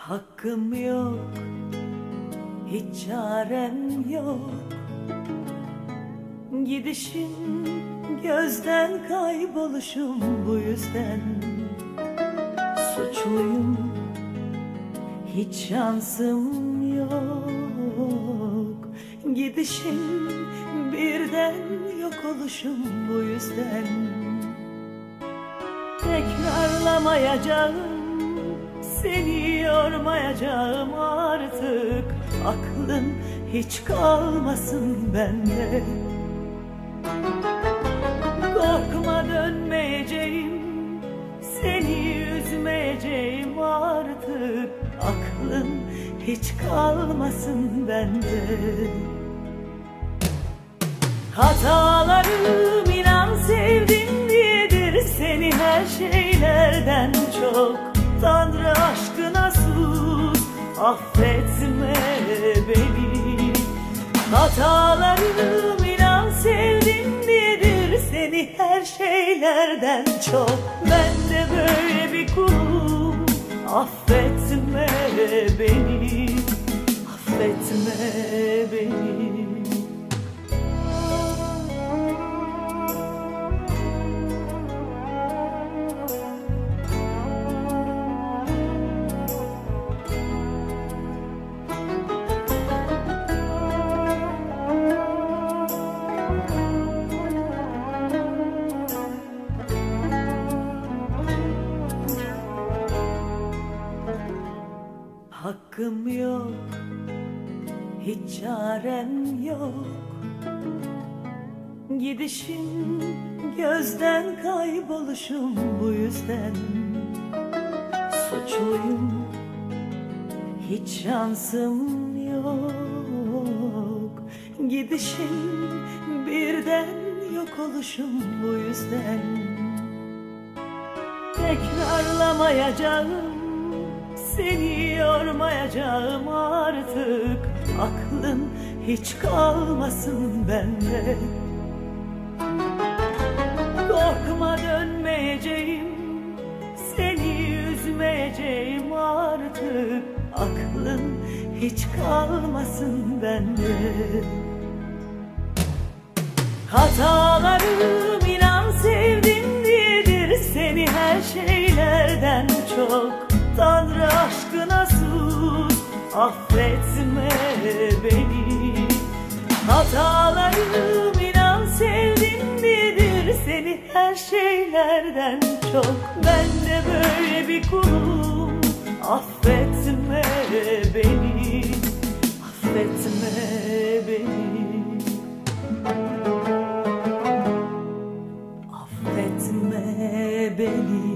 Hakkım yok, hiç çarem yok. Gidişim, gözden kayboluşum bu yüzden. Suçluyum, hiç şansım yok. Gidişim, birden yok oluşum bu yüzden. Tekrarlamayacağım, seni yormayacağım artık. Aklın hiç kalmasın bende. Korkma, dönmeyeceğim, seni üzmeyeceğim artık. Aklın hiç kalmasın bende. Hatalarım inan sevdim diyedir seni her şeylerden çok. Tanrı aşkına sus, affetme beni. Hatalarım inan sevdim diyedir seni her şeylerden çok. Ben de böyle bir kulum, affetme beni, affetme beni. Hakkım yok, hiç çarem yok. Gidişim, gözden kayboluşum bu yüzden. Suçluyum, hiç şansım yok. Gidişim, birden yok oluşum bu yüzden. Tekrarlamayacağım, seni yormayacağım artık. Aklın hiç kalmasın bende. Korkma, dönmeyeceğim, seni üzmeyeceğim artık. Aklın hiç kalmasın bende. Hatalarım inan sevdim diyedir seni her şeylerden çok. Tanrı aşkına sus, affetme beni. Hatalarım inan sevdim diyedir seni her şeylerden çok. Ben de böyle bir kulum, affetme beni, affetme beni. Affetme beni.